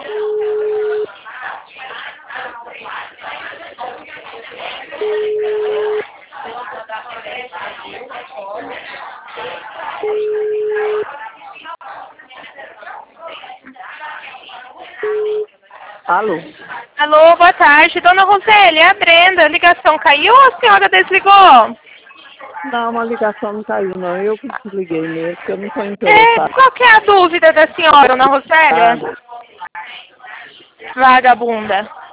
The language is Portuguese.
Alô? Alô, boa tarde. Dona Roseli, é a Brenda. A ligação caiu ou a senhora desligou? Não, a ligação não caiu, não. Eu que desliguei mesmo, porque eu não estou interessada. Qual que é a dúvida da senhora, Dona Roseli? Vagabunda.